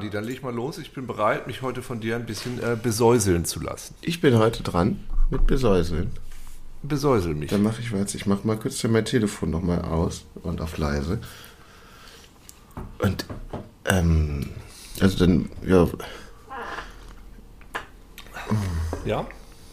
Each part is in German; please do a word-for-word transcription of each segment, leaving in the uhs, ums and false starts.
Andi, dann leg mal los. Ich bin bereit, mich heute von dir ein bisschen äh, besäuseln zu lassen. Ich bin heute dran mit Besäuseln. Besäusel mich. Dann mache ich was. Ich mache mal kurz mein Telefon nochmal aus und auf leise. Und, ähm, also dann, ja. Ja?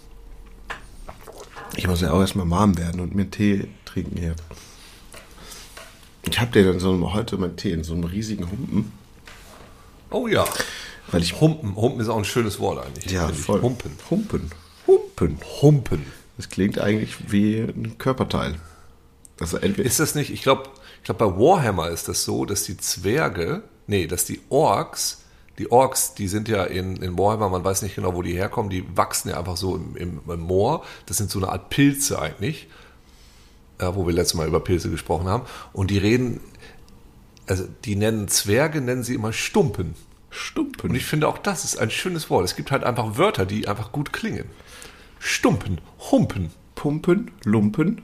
Ich muss ja auch erstmal warm werden und mir Tee trinken hier. Ich habe dir dann so heute meinen Tee in so einem riesigen Humpen. Oh ja. Weil ich Humpen. Humpen ist auch ein schönes Wort eigentlich. Ja, voll. Ich. Humpen. Humpen. Humpen. Humpen. Das klingt eigentlich wie ein Körperteil. Also entweder ist das nicht, ich glaube, ich glaub, bei Warhammer ist das so, dass die Zwerge, nee, dass die Orks, die Orks, die sind ja in, in Warhammer, man weiß nicht genau, wo die herkommen, die wachsen ja einfach so im, im, im Moor. Das sind so eine Art Pilze eigentlich, ja, wo wir letztes Mal über Pilze gesprochen haben. Und die reden, also die nennen Zwerge, nennen sie immer Stumpen. Stumpen. Und ich finde auch das ist ein schönes Wort. Es gibt halt einfach Wörter, die einfach gut klingen. Stumpen, Humpen. Pumpen, Lumpen.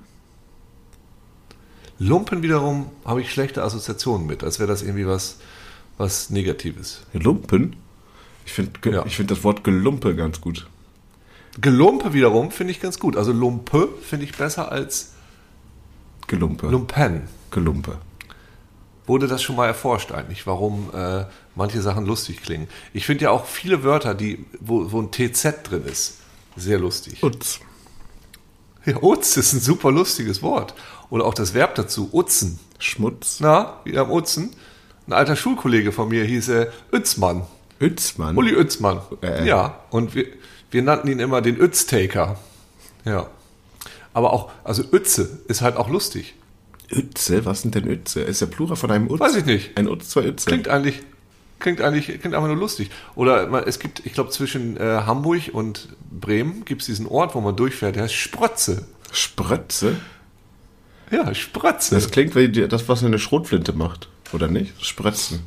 Lumpen wiederum habe ich schlechte Assoziationen mit, als wäre das irgendwie was, was Negatives. Lumpen? Ich finde Ja. ich find das Wort Gelumpe ganz gut. Gelumpe wiederum finde ich ganz gut. Also Lumpe finde ich besser als Gelumpe. Lumpen. Gelumpe. Wurde das schon mal erforscht eigentlich, warum äh, manche Sachen lustig klingen? Ich finde ja auch viele Wörter, die, wo, wo ein T Z drin ist, sehr lustig. Utz. Ja, Utz ist ein super lustiges Wort. Oder auch das Verb dazu, utzen. Schmutz. Na, wie am Utzen. Ein alter Schulkollege von mir hieß äh, Utzmann. Utzmann? Uli Utzmann. Äh. Ja, und wir, wir nannten ihn immer den Utztaker. Ja. Aber auch, also Uetze ist halt auch lustig. Uetze? Was sind denn Uetze? Ist der Plural von einem Utz? Weiß ich nicht. Ein Utz, zwei Uetze. Klingt eigentlich, klingt eigentlich, klingt einfach nur lustig. Oder man, es gibt, ich glaube, zwischen äh, Hamburg und Bremen gibt es diesen Ort, wo man durchfährt, der heißt Sprötze. Sprötze? Ja, Sprötze. Das klingt wie die- das, was eine Schrotflinte macht, oder nicht? Sprötzen.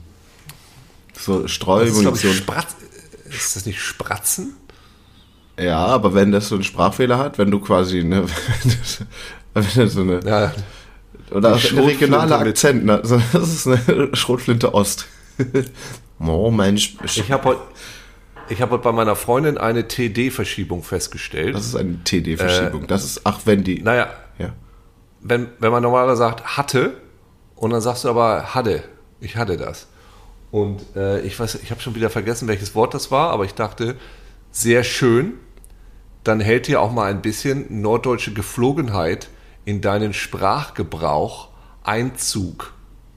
So Das ist, glaub ich, Streumunition. Spratz, ist das nicht Spratzen? Ja, aber wenn das so einen Sprachfehler hat, wenn du quasi, ne, wenn das so eine, Ja, oder die ein regionaler Schrotflinte mit- Akzent, ne, also das ist eine Schrotflinte Ost. Oh Mensch, ich habe heute ich hab heute bei meiner Freundin eine T D-Verschiebung festgestellt. das ist eine T D-Verschiebung. Das ist, ach, wenn die, Naja, ja. wenn, wenn man normalerweise sagt, hatte, und dann sagst du aber, hatte, ich hatte das. Und äh, ich weiß, ich habe schon wieder vergessen, welches Wort das war, aber ich dachte, sehr schön, dann hält hier auch mal ein bisschen norddeutsche Geflogenheit in deinen Sprachgebrauch Einzug.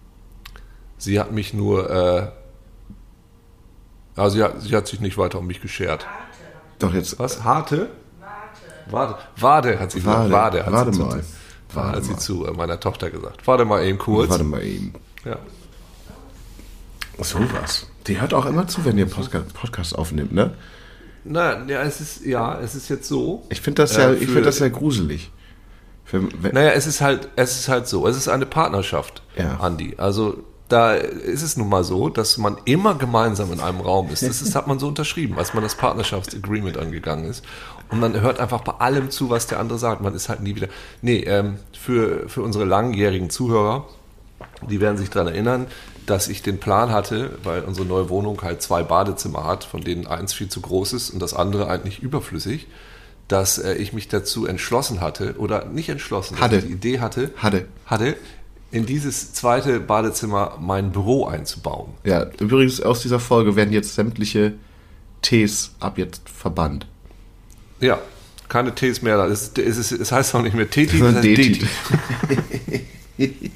Sie hat mich nur, äh, also sie hat, sie hat sich nicht weiter um mich geschert. Doch jetzt, Was? Harte? Warte. Wade hat sie gesagt. Wade. Wade hat Warte sie mal. Zu, Warte hat sie mal. zu äh, meiner Tochter gesagt. Warte mal eben kurz. warte mal eben. Ja. So was. Die hört auch immer zu, wenn ihr Podcast, Podcast aufnimmt, ne? Na, ja, es ist, ja, es ist jetzt so. Ich finde das Äh, ja, ich für- finde das ja gruselig. Für, wenn, Naja, es ist halt, es ist halt so. Es ist eine Partnerschaft, Ja. Andi. Also da ist es nun mal so, dass man immer gemeinsam in einem Raum ist. Das ist, hat man so unterschrieben, als man das Partnerschaftsagreement angegangen ist. Und man hört einfach bei allem zu, was der andere sagt. Man ist halt nie wieder. Nee, ähm, für, für unsere langjährigen Zuhörer, die werden sich daran erinnern, dass ich den Plan hatte, weil unsere neue Wohnung halt zwei Badezimmer hat, von denen eins viel zu groß ist und das andere eigentlich überflüssig, dass äh, ich mich dazu entschlossen hatte, oder nicht entschlossen, Hatte. dass ich die Idee hatte, Hatte. hatte, in dieses zweite Badezimmer mein Büro einzubauen. ja, übrigens aus dieser Folge werden jetzt sämtliche Ts ab jetzt verbannt. Ja, keine Ts mehr. da. Es, es, es, es heißt auch nicht mehr Teti, es Sondern heißt Deti. Deti.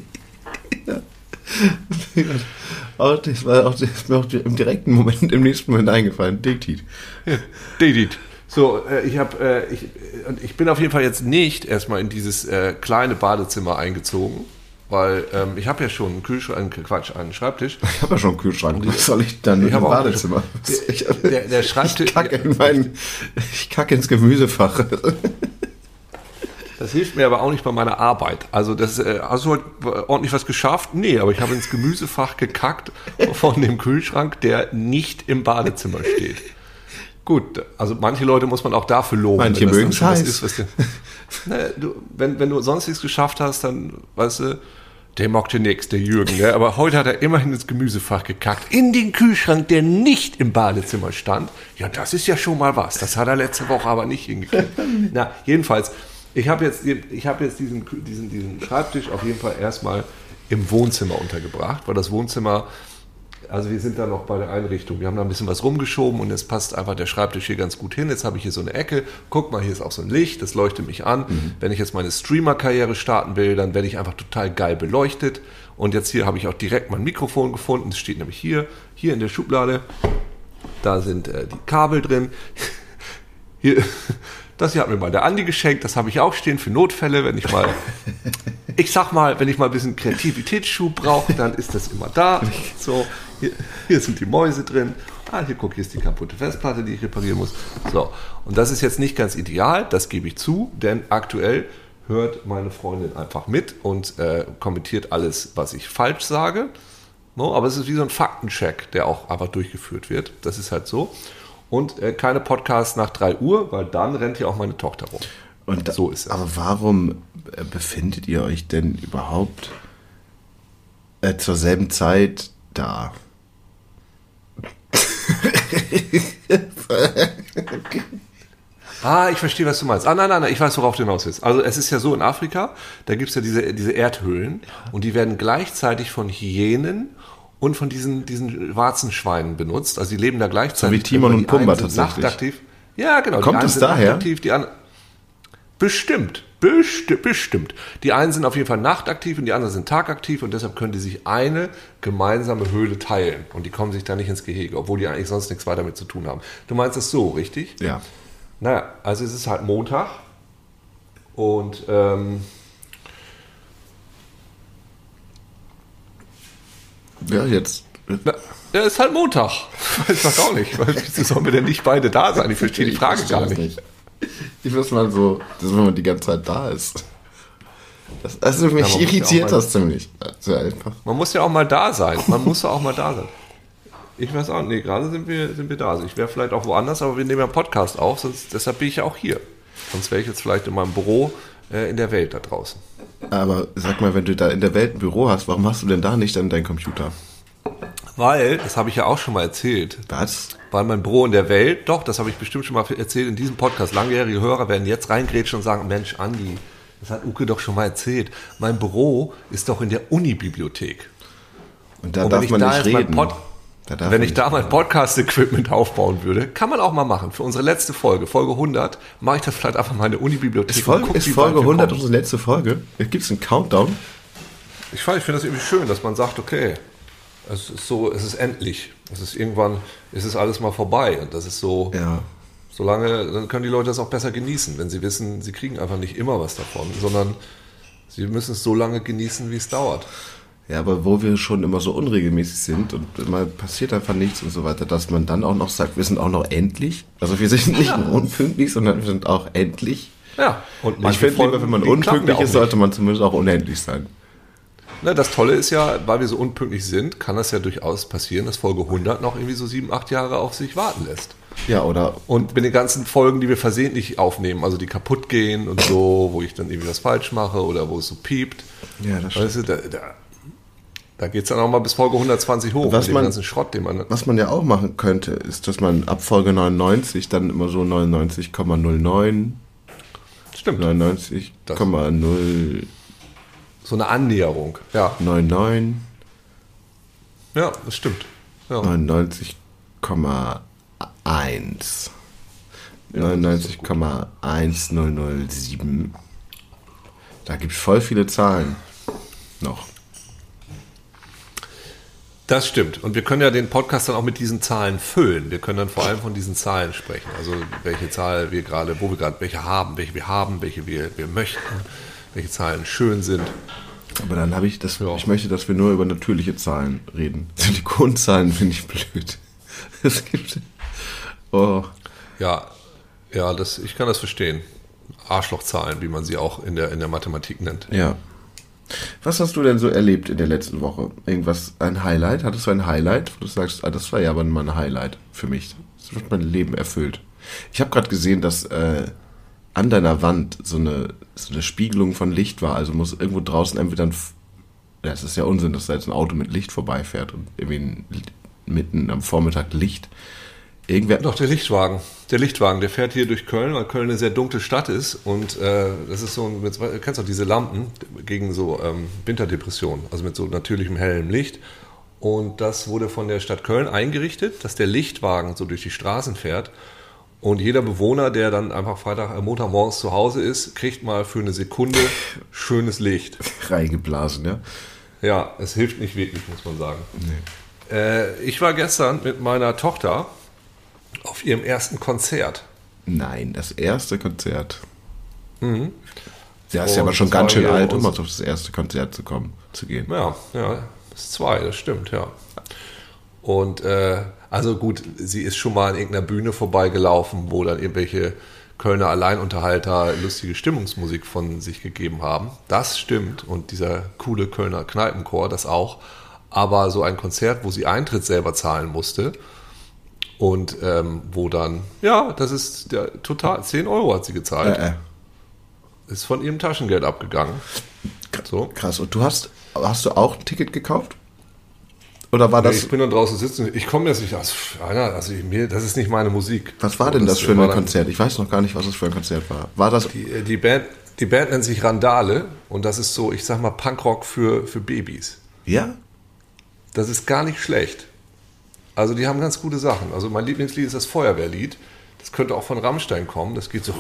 Auch das war auch, das ist mir auch im direkten Moment, im nächsten Moment eingefallen. Detit. Dedit. So, äh, ich habe, äh, ich, und ich bin auf jeden Fall jetzt nicht erstmal in dieses äh, kleine Badezimmer eingezogen, weil ähm, ich habe ja schon einen Kühlschrank, äh, Quatsch, einen Schreibtisch. Ich habe ja schon einen Kühlschrank. Was soll ich dann Ich im hab auch- Badezimmer? Ich, Der, der Schreibtisch. ich kacke in meinen, ich kacke ins Gemüsefach. Das hilft mir aber auch nicht bei meiner Arbeit. Also das, äh, hast du heute ordentlich was geschafft? Nee, aber ich habe ins Gemüsefach gekackt von dem Kühlschrank, der nicht im Badezimmer steht. Gut, also manche Leute muss man auch dafür loben. Manche wenn das dann mögen's schon was heiß. ist, was dir- Ne, du, wenn, wenn du sonst nichts geschafft hast, dann, weißt du, Der mochte nix, der Jürgen, ne? Aber heute hat er immerhin ins Gemüsefach gekackt. In den Kühlschrank, der nicht im Badezimmer stand. Ja, das ist ja schon mal was. Das hat er letzte Woche aber nicht hingekriegt. Na, jedenfalls, ich habe jetzt, ich hab jetzt diesen, diesen, diesen Schreibtisch auf jeden Fall erstmal im Wohnzimmer untergebracht, weil das Wohnzimmer, also wir sind da noch bei der Einrichtung. Wir haben da ein bisschen was rumgeschoben und jetzt passt einfach der Schreibtisch hier ganz gut hin. Jetzt habe ich hier so eine Ecke. Guck mal, hier ist auch so ein Licht, das leuchtet mich an. Mhm. Wenn ich jetzt meine Streamer-Karriere starten will, dann werde ich einfach total geil beleuchtet. Und jetzt hier habe ich auch direkt mein Mikrofon gefunden. Es steht nämlich hier, hier in der Schublade. Da sind äh, die Kabel drin. Hier, das hier hat mir mal der Andi geschenkt. Das habe ich auch stehen für Notfälle, wenn ich mal... Ich sag mal, wenn ich mal ein bisschen Kreativitätsschub brauche, dann ist das immer da. So, hier, hier sind die Mäuse drin. Ah, hier guck, hier ist die kaputte Festplatte, die ich reparieren muss. So, und das ist jetzt nicht ganz ideal, das gebe ich zu, denn aktuell hört meine Freundin einfach mit und äh, kommentiert alles, was ich falsch sage. No, aber es ist wie so ein Faktencheck, der auch einfach durchgeführt wird. Das ist halt so. Und äh, keine Podcasts nach drei Uhr, weil dann rennt hier auch meine Tochter rum. Und da, so ist es. Aber warum befindet ihr euch denn überhaupt äh, zur selben Zeit da? Ah, ich verstehe, was du meinst. Ah, nein, nein, nein, ich weiß, worauf du hinaus willst. Also es ist ja so, in Afrika, da gibt es ja diese, diese Erdhöhlen und die werden gleichzeitig von Hyänen und von diesen, diesen Warzenschweinen benutzt. Also die leben da gleichzeitig. So wie Timon und Pumba tatsächlich. Nachtaktiv. Ja, genau. Kommt es daher? Die anderen, bestimmt, bestimmt, bestimmt. Die einen sind auf jeden Fall nachtaktiv und die anderen sind tagaktiv und deshalb können die sich eine gemeinsame Höhle teilen und die kommen sich da nicht ins Gehege, obwohl die eigentlich sonst nichts weiter mit zu tun haben. Du meinst das so, richtig? Ja. Naja, also es ist halt Montag und ähm, ja, jetzt. Na, ja, ist halt Montag. Ich weiß auch nicht. Wieso sollen wir denn nicht beide da sein? Ich verstehe die Frage gar nicht. nicht. Ich weiß mal so, dass wenn man die ganze Zeit da ist. Das, also mich ja, irritiert das ziemlich. Also einfach. Man muss ja auch mal da sein. Man muss ja auch mal da sein. Ich weiß auch, nee, gerade sind wir, sind wir da. Also ich wäre vielleicht auch woanders, aber wir nehmen ja einen Podcast auf, sonst, deshalb bin ich ja auch hier. Sonst wäre ich jetzt vielleicht in meinem Büro äh, in der Welt da draußen. Aber sag mal, wenn du da in der Welt ein Büro hast, warum hast du denn da nicht dann deinen Computer? Weil, das habe ich ja auch schon mal erzählt. Was? Weil mein Büro in der Welt, doch, das habe ich bestimmt schon mal erzählt in diesem Podcast. Langjährige Hörer werden jetzt reingrätschen und sagen, Mensch, Andi, das hat Uke doch schon mal erzählt. Mein Büro ist doch in der Unibibliothek. Und da und darf man nicht reden. Pod- da wenn ich da mein Podcast-Equipment aufbauen würde, kann man auch mal machen. Für unsere letzte Folge, Folge hundert, mache ich das vielleicht einfach mal in der Unibibliothek. Ist Folge, guck, ist Folge hundert unsere letzte Folge? Gibt es einen Countdown? Ich, ich finde das irgendwie schön, dass man sagt, okay, es ist so, es ist endlich. Es ist irgendwann, es ist alles mal vorbei. Und das ist so, ja. Solange, dann können die Leute das auch besser genießen, wenn sie wissen, sie kriegen einfach nicht immer was davon, sondern sie müssen es so lange genießen, wie es dauert. Ja, aber wo wir schon immer so unregelmäßig sind und mal passiert einfach nichts und so weiter, dass man dann auch noch sagt, wir sind auch noch endlich. Also wir sind nicht ja. nur unpünktlich, sondern wir sind auch endlich. Ja. Und ich finde lieber, wenn man unpünktlich ist, sollte man zumindest auch unendlich sein. Na, das Tolle ist ja, weil wir so unpünktlich sind, kann das ja durchaus passieren, dass Folge hundert noch irgendwie so sieben, acht Jahre auf sich warten lässt. Ja, oder? Und mit den ganzen Folgen, die wir versehentlich aufnehmen, also die kaputt gehen und so, wo ich dann irgendwie was falsch mache oder wo es so piept. Ja, das stimmt. Weißt du, da, da, da geht es dann auch mal bis Folge hundertzwanzig hoch. Was mit man, dem ganzen Schrott, den man... Was man ja auch machen könnte, ist, dass man ab Folge neunundneunzig dann immer so neunundneunzig Komma null neun Stimmt. neunundneunzig Komma null So eine Annäherung, ja. neunundneunzig Ja, das stimmt. Ja. neunundneunzig Komma eins neunundneunzig Komma eintausendsieben Da gibt es voll viele Zahlen noch. Das stimmt. Und wir können ja den Podcast dann auch mit diesen Zahlen füllen. Wir können dann vor allem von diesen Zahlen sprechen. Also welche Zahl wir gerade, wo wir gerade welche haben, welche wir haben, welche wir, wir möchten, welche Zahlen schön sind. Aber dann habe ich das, ja. ich möchte, dass wir nur über natürliche Zahlen reden. Silikonzahlen finde ich blöd. Es gibt. Oh. Ja, ja, das, ich kann das verstehen. Arschlochzahlen, wie man sie auch in der, in der Mathematik nennt. Ja. Was hast du denn so erlebt in der letzten Woche? Irgendwas, ein Highlight? Hattest du ein Highlight, wo du sagst, ah, das war ja aber mal ein Highlight für mich. Das wird mein Leben erfüllt. Ich habe gerade gesehen, dass äh, an deiner Wand so eine, so eine Spiegelung von Licht war. Also muss irgendwo draußen entweder ein, das ist ja Unsinn, dass da jetzt ein Auto mit Licht vorbeifährt und irgendwie mitten am Vormittag Licht. Irgendwer Doch, der Lichtwagen. Der Lichtwagen, der fährt hier durch Köln, weil Köln eine sehr dunkle Stadt ist. Und äh, das ist so, ein, du kennst doch diese Lampen gegen so ähm, Winterdepressionen, also mit so natürlichem hellem Licht. Und das wurde von der Stadt Köln eingerichtet, dass der Lichtwagen so durch die Straßen fährt. Und jeder Bewohner, der dann einfach Freitag, äh, Montagmorgens zu Hause ist, kriegt mal für eine Sekunde schönes Licht. Reingeblasen, ja? Ja, es hilft nicht wirklich, muss man sagen. Nee. Äh, ich war gestern mit meiner Tochter auf ihrem ersten Konzert. Nein, das erste Konzert. Mhm. Ja, ist ja aber schon ganz schön alt, um auf das erste Konzert zu kommen, zu gehen. Ja, ja, das ist zwei, das stimmt, ja. Und äh, also gut, sie ist schon mal an irgendeiner Bühne vorbeigelaufen, wo dann irgendwelche Kölner Alleinunterhalter lustige Stimmungsmusik von sich gegeben haben. Das stimmt. Und dieser coole Kölner Kneipenchor, das auch. Aber so ein Konzert, wo sie Eintritt selber zahlen musste und ähm, wo dann, ja, das ist der total, zehn Euro hat sie gezahlt. Äh, äh. Ist von ihrem Taschengeld abgegangen. So. Krass. Und du hast, hast du auch ein Ticket gekauft? Oder war das? Nee, ich bin dann draußen sitzen. Ich komme jetzt nicht aus. Also ich, mir, das ist nicht meine Musik. Was war denn das, das für ein Konzert? Ich weiß noch gar nicht, was das für ein Konzert war. War das? Die, die Band, die Band nennt sich Randale und das ist so, ich sag mal, Punkrock für, für Babys. Ja? Das ist gar nicht schlecht. Also die haben ganz gute Sachen. Also mein Lieblingslied ist das Feuerwehrlied. Das könnte auch von Rammstein kommen. Das geht so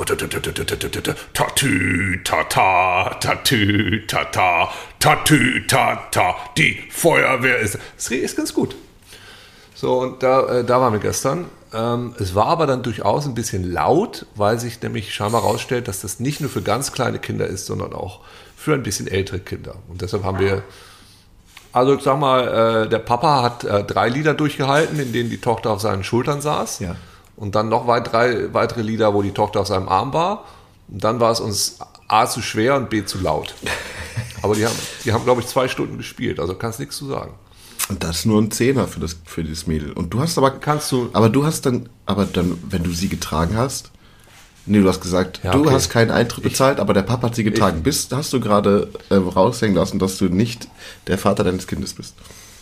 Tatü, tata, tatü, tata, tatü, tata, die Feuerwehr ist. Das ist ganz gut. So, und da, äh, da waren wir gestern. Ähm, es war aber dann durchaus ein bisschen laut, weil sich nämlich scheinbar herausstellt, dass das nicht nur für ganz kleine Kinder ist, sondern auch für ein bisschen ältere Kinder. Und deshalb haben wir, also ich sag mal, äh, der Papa hat äh, drei Lieder durchgehalten, in denen die Tochter auf seinen Schultern saß. Ja. Und dann noch weit, drei weitere Lieder, wo die Tochter auf seinem Arm war. Und dann war es uns A zu schwer und B zu laut. Aber die haben, die haben glaube ich, zwei Stunden gespielt. Also kannst nichts zu sagen. Und das ist nur ein Zehner für das, für das Mädel. Und du hast aber, kannst du, aber du hast dann, aber dann, wenn du sie getragen hast, nee, du hast gesagt, ja, du okay. hast keinen Eintritt bezahlt, ich, aber der Papa hat sie getragen. Ich, bist, hast du gerade äh, raushängen lassen, dass du nicht der Vater deines Kindes bist?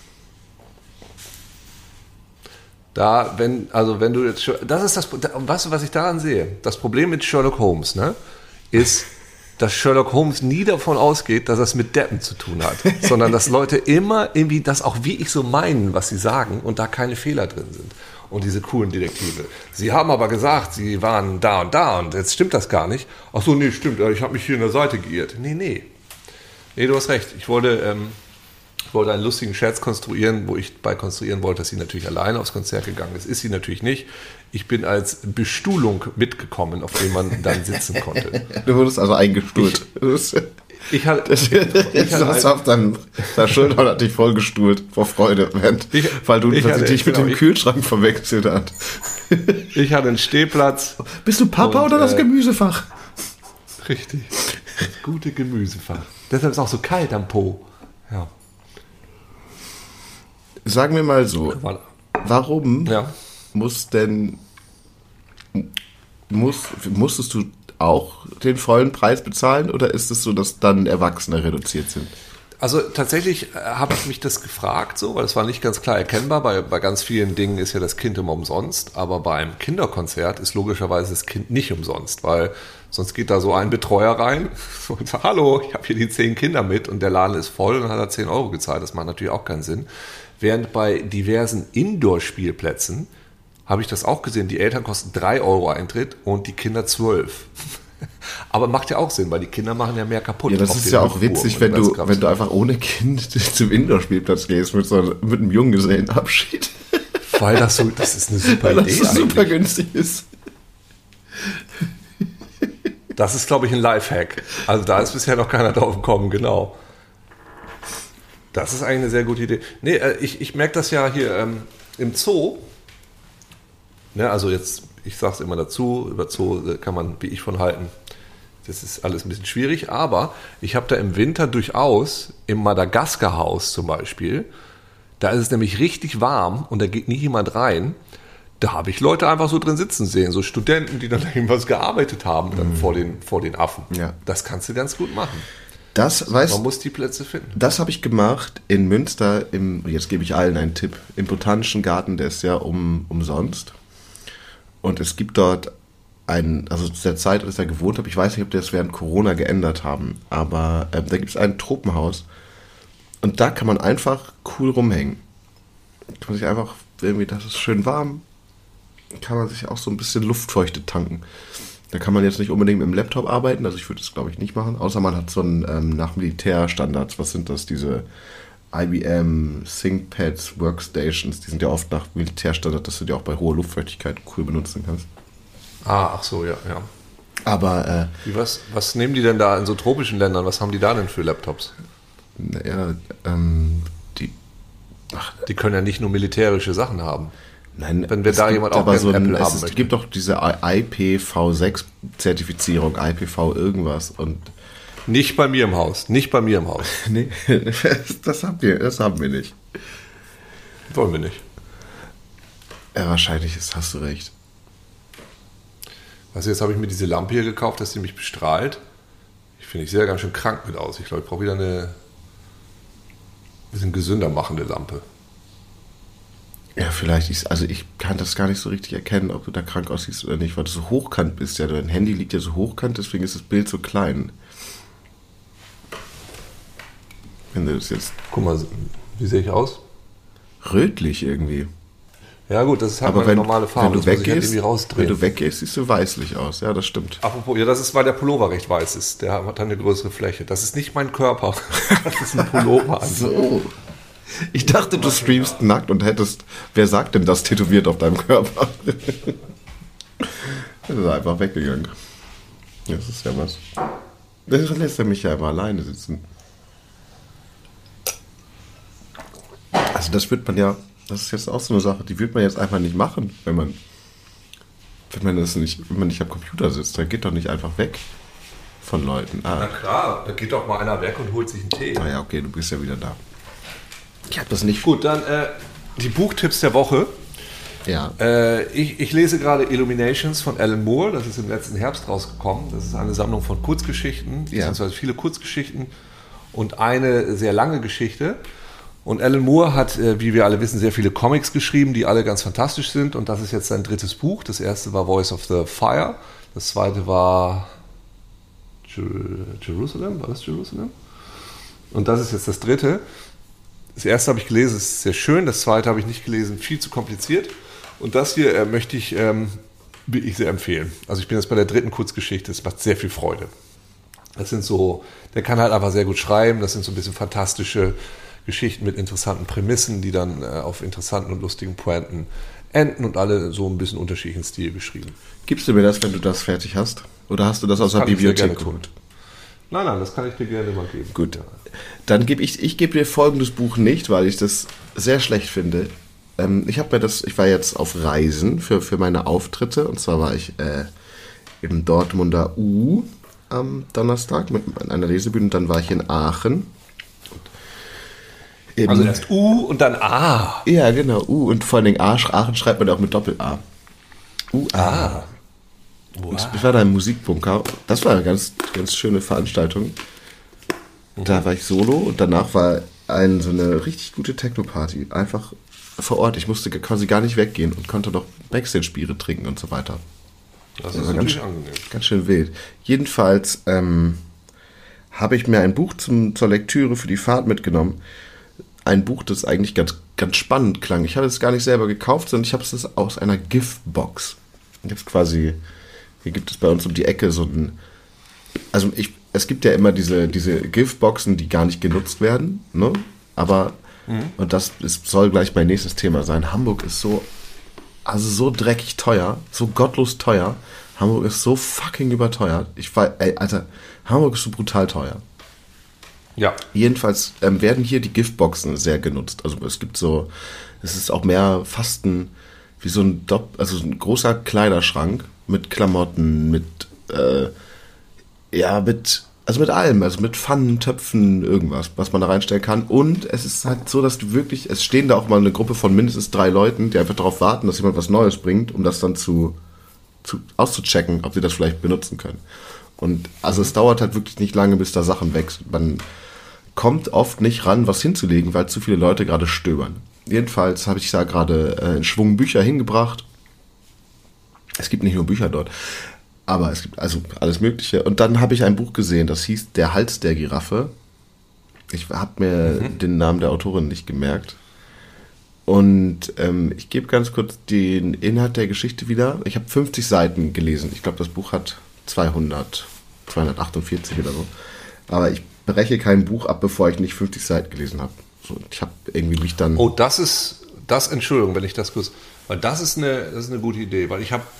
Da, wenn, also wenn du jetzt, das ist das, weißt du, was ich daran sehe? Das Problem mit Sherlock Holmes, ne, ist, dass Sherlock Holmes nie davon ausgeht, dass er es mit Deppen zu tun hat, sondern dass Leute immer irgendwie das auch wie ich so meinen, was sie sagen und da keine Fehler drin sind. Und diese coolen Detektive. Sie haben aber gesagt, sie waren da und da und jetzt stimmt das gar nicht. Ach so, nee, stimmt, ich habe mich hier in der Seite geirrt. Nee, nee. Nee, du hast recht. Ich wollte, ähm, ich wollte einen lustigen Scherz konstruieren, wo ich bei konstruieren wollte, dass sie natürlich alleine aufs Konzert gegangen ist. Ist sie natürlich nicht. Ich bin als Bestuhlung mitgekommen, auf dem man dann sitzen konnte. Du wurdest also eingestuhlt. Ich, ich hatte, das, ich hatte hast auf deinem Schulter hat dich vollgestuhlt vor Freude, ich, weil du ich weil hatte, dich mit genau, dem Kühlschrank verwechselt hat. Ich hatte einen Stehplatz. Bist du Papa und, oder das äh, Gemüsefach? Richtig. Das gute Gemüsefach. Deshalb ist es auch so kalt am Po. Ja. Sagen wir mal so, warum ja. muss denn, muss, musstest du auch den vollen Preis bezahlen oder ist es so, dass dann Erwachsene reduziert sind? Also tatsächlich äh, habe ich mich das gefragt, so, weil es war nicht ganz klar erkennbar. Bei, bei ganz vielen Dingen ist ja das Kind immer umsonst, aber bei einem Kinderkonzert ist logischerweise das Kind nicht umsonst, weil sonst geht da so ein Betreuer rein und sagt, hallo, ich habe hier die zehn Kinder mit und der Laden ist voll und dann hat er zehn Euro gezahlt. Das macht natürlich auch keinen Sinn. Während bei diversen Indoor-Spielplätzen habe ich das auch gesehen, die Eltern kosten drei Euro Eintritt und die Kinder zwölf. Aber macht ja auch Sinn, weil die Kinder machen ja mehr kaputt. Ja, das ist ja auch witzig, wenn du, wenn du einfach ohne Kind zum Indoor-Spielplatz gehst mit so mit einem Junggesellenabschied. Weil das so, das ist eine super weil Idee. Das so super günstig ist. Das ist, glaube ich, ein Lifehack. Also da ist bisher noch keiner drauf gekommen, genau. Das ist eigentlich eine sehr gute Idee. Nee, äh, ich, ich merke das ja hier ähm, im Zoo. Ne, also jetzt, ich sage es immer dazu, über Zoo kann man wie ich von halten. Das ist alles ein bisschen schwierig, aber ich habe da im Winter durchaus im Madagaskar-Haus zum Beispiel, da ist es nämlich richtig warm und da geht nie jemand rein. Da habe ich Leute einfach so drin sitzen sehen, so Studenten, die dann irgendwas gearbeitet haben dann mm. vor den, vor den Affen. Ja. Das kannst du ganz gut machen. Das, weißt, Man muss die Plätze finden. Das habe ich gemacht in Münster, im, jetzt gebe ich allen einen Tipp, im Botanischen Garten, der ist ja um, umsonst. Und es gibt dort einen, also zu der Zeit, als ich da gewohnt habe, ich weiß nicht, ob die das während Corona geändert haben, aber äh, da gibt es ein Tropenhaus und da kann man einfach cool rumhängen. Kann man sich einfach, irgendwie, das ist schön warm, kann man sich auch so ein bisschen Luftfeuchte tanken. Da kann man jetzt nicht unbedingt mit dem Laptop arbeiten, also ich würde das glaube ich nicht machen, außer man hat so einen ähm, nach Militärstandards, was sind das, diese I B M ThinkPads Workstations, die sind ja oft nach Militärstandard, dass du die auch bei hoher Luftfeuchtigkeit cool benutzen kannst. Ah, ach so, ja, ja. Aber, äh, Wie, was, was nehmen die denn da in so tropischen Ländern, was haben die da denn für Laptops? naja, ähm, die, Ach, die können ja nicht nur militärische Sachen haben. nein, Wenn wir es da gibt jemand auch aber gerne so ein, Apple es haben ist, möchte. gibt doch diese I P v sechs Zertifizierung, I P v irgendwas und Nicht bei mir im Haus, nicht bei mir im Haus. nee, das haben wir, das haben wir nicht. Wollen wir nicht. Ja, wahrscheinlich ist, hast du recht. Also jetzt habe ich mir diese Lampe hier gekauft, dass sie mich bestrahlt. Ich finde, ich sehe ja ganz schön krank mit aus. Ich glaube, ich brauche wieder eine bisschen gesünder machende Lampe. Ja, vielleicht, ist, also ich kann das gar nicht so richtig erkennen, ob du da krank aussiehst oder nicht, weil du so hochkant bist. Ja, dein Handy liegt ja so hochkant, deswegen ist das Bild so klein. Wenn du das jetzt Guck mal, wie sehe ich aus? rötlich irgendwie. Ja gut, das ist halt Aber meine wenn, normale Farbe. wenn, du das muss ich halt weggehst, irgendwie wenn rausdrehen. du weggehst, siehst du weißlich aus. Ja, das stimmt. Apropos, ja, das ist, weil der Pullover recht weiß ist. Der hat eine größere Fläche. Das ist nicht mein Körper. Das ist ein Pullover. So. Ich dachte, du streamst nackt und hättest, wer sagt denn das, tätowiert auf deinem Körper? Das ist einfach weggegangen. Das ist ja was. Das lässt er mich ja immer alleine sitzen. Also das wird man ja, das ist jetzt auch so eine Sache, die wird man jetzt einfach nicht machen, wenn man, wenn man das nicht, wenn man nicht am Computer sitzt, dann geht doch nicht einfach weg von Leuten. Na Ah, klar, da geht doch mal einer weg und holt sich einen Tee. naja, okay, du bist ja wieder da. Ich habe das nicht. Gut, dann äh, die Buchtipps der Woche. Ja. Äh, ich, ich lese gerade Illuminations von Alan Moore. Das ist im letzten Herbst rausgekommen. Das ist eine Sammlung von Kurzgeschichten, Ja. beziehungsweise viele Kurzgeschichten und eine sehr lange Geschichte. Und Alan Moore hat, äh, wie wir alle wissen, sehr viele Comics geschrieben, die alle ganz fantastisch sind. Und das ist jetzt sein drittes Buch. Das erste war Voice of the Fire. Das zweite war Jer- Jerusalem. War das Jerusalem? Und das ist jetzt das dritte. Das erste habe ich gelesen, das ist sehr schön. Das zweite habe ich nicht gelesen, viel zu kompliziert. Und das hier äh, möchte ich ähm, wirklich sehr empfehlen. Also ich bin jetzt bei der dritten Kurzgeschichte. Es macht sehr viel Freude. Das sind so, der kann halt einfach sehr gut schreiben. Das sind so ein bisschen fantastische Geschichten mit interessanten Prämissen, die dann äh, auf interessanten und lustigen Pointen enden und alle so ein bisschen unterschiedlichen Stil beschrieben. Gibst du mir das, wenn du das fertig hast? Oder hast du das aus der kann ich sehr Bibliothek gerne tun. geholt? Nein, nein, das kann ich dir gerne mal geben. Gut. Ja. Dann gebe ich, ich gebe dir folgendes Buch nicht, weil ich das sehr schlecht finde. Ähm, ich habe mir das, ich war jetzt auf Reisen für, für meine Auftritte und zwar war ich äh, im Dortmunder U am Donnerstag mit einer Lesebühne und dann war ich in Aachen. Eben, Also erst U und dann A. ja, genau, U und vor allen Dingen A, Aachen schreibt man auch mit Doppel-A. U, A. Ah. Und ich war da im Musikbunker. Das war eine ganz, ganz schöne Veranstaltung. Da war ich solo und danach war ein, so eine richtig gute Techno-Party. Einfach vor Ort. Ich musste quasi gar nicht weggehen und konnte noch Backstage-Biere trinken und so weiter. Das Das ist war ganz, natürlich angenehm. ganz schön wild. Jedenfalls ähm, habe ich mir ein Buch zum, zur Lektüre für die Fahrt mitgenommen. Ein Buch, das eigentlich ganz, ganz spannend klang. Ich habe es gar nicht selber gekauft, sondern ich habe es aus einer Giftbox. Ich habe es quasi... Hier gibt es bei uns um die Ecke so ein, also ich, es gibt ja immer diese, diese Giftboxen, die gar nicht genutzt werden, ne? Aber, mhm. und das ist, soll gleich mein nächstes Thema sein, Hamburg ist so, also so dreckig teuer, so gottlos teuer, Hamburg ist so fucking überteuert. Ich war, ey, Alter, Hamburg ist so brutal teuer. Ja. Jedenfalls ähm, werden hier die Giftboxen sehr genutzt. Also es gibt so, es ist auch mehr fast ein, wie so ein, Dopp, also ein großer Kleiderschrank mit Klamotten, mit, äh, ja, mit, also mit allem, also mit Pfannen, Töpfen, irgendwas, was man da reinstellen kann. Und es ist halt so, dass du wirklich, es stehen da auch mal eine Gruppe von mindestens drei Leuten, die einfach darauf warten, dass jemand was Neues bringt, um das dann zu, zu auszuchecken, ob sie das vielleicht benutzen können. Und also es dauert halt wirklich nicht lange, bis da Sachen wächst. Man kommt oft nicht ran, was hinzulegen, weil zu viele Leute gerade stöbern. Jedenfalls habe ich da gerade äh, einen Schwung Bücher hingebracht. Es gibt nicht nur Bücher dort, aber es gibt also alles Mögliche. Und dann habe ich ein Buch gesehen, das hieß Der Hals der Giraffe. Ich habe mir mhm. den Namen der Autorin nicht gemerkt. Und ähm, ich gebe ganz kurz den Inhalt der Geschichte wieder. Ich habe fünfzig Seiten gelesen. Ich glaube, das Buch hat zweihundert, zweihundertachtundvierzig oder so. Aber ich breche kein Buch ab, bevor ich nicht fünfzig Seiten gelesen habe. So, ich habe irgendwie mich dann... Oh, das ist, das, Entschuldigung, wenn ich das kurz... Weil das ist eine, das ist eine gute Idee, weil ich habe...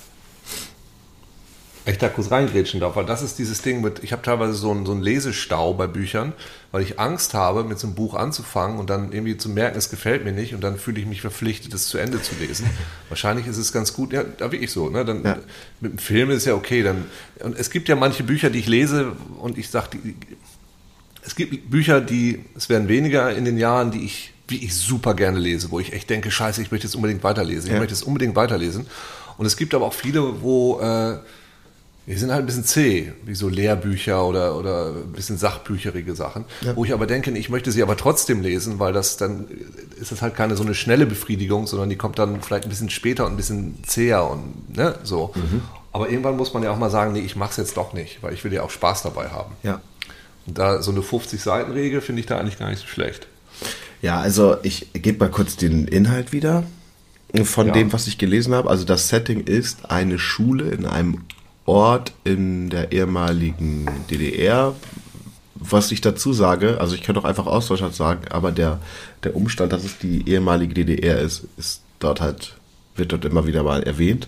Ich da kurz reingrätschen darf, weil das ist dieses Ding mit, ich habe teilweise so einen, so einen Lesestau bei Büchern, weil ich Angst habe, mit so einem Buch anzufangen und dann irgendwie zu merken, es gefällt mir nicht und dann fühle ich mich verpflichtet, es zu Ende zu lesen. Wahrscheinlich ist es ganz gut, ja, da wirklich so, ne? Dann, ja. Mit dem Film ist ja okay, dann, und es gibt ja manche Bücher, die ich lese und ich sage, es gibt Bücher, die, es werden weniger in den Jahren, die ich, wie ich super gerne lese, wo ich echt denke, scheiße, ich möchte jetzt unbedingt weiterlesen, ich ja. möchte es unbedingt weiterlesen. Und es gibt aber auch viele, wo, äh, die sind halt ein bisschen zäh, wie so Lehrbücher oder, oder ein bisschen sachbücherige Sachen, ja. wo ich aber denke, ich möchte sie aber trotzdem lesen, weil das dann ist das halt keine so eine schnelle Befriedigung, sondern die kommt dann vielleicht ein bisschen später und ein bisschen zäher und ne, so. Mhm. Aber irgendwann muss man ja auch mal sagen, nee, ich mach's jetzt doch nicht, weil ich will ja auch Spaß dabei haben. Ja. Und da so eine fünfzig-Seiten-Regel finde ich da eigentlich gar nicht so schlecht. Ja, also ich gebe mal kurz den Inhalt wieder von ja. dem, was ich gelesen habe. Also das Setting ist eine Schule in einem Ort in der ehemaligen D D R. Was ich dazu sage, also ich könnte auch einfach Ostdeutschland sagen, aber der, der Umstand, dass es die ehemalige D D R ist, ist dort halt, wird dort immer wieder mal erwähnt.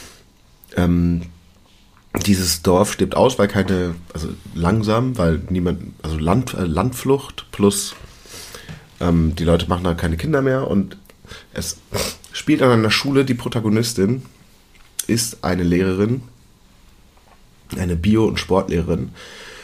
Ähm, dieses Dorf stirbt aus, weil keine, also langsam, weil niemand, also Land, äh, Landflucht plus ähm, die Leute machen dann keine Kinder mehr und es spielt an einer Schule, die Protagonistin ist eine Lehrerin, eine Bio- und Sportlehrerin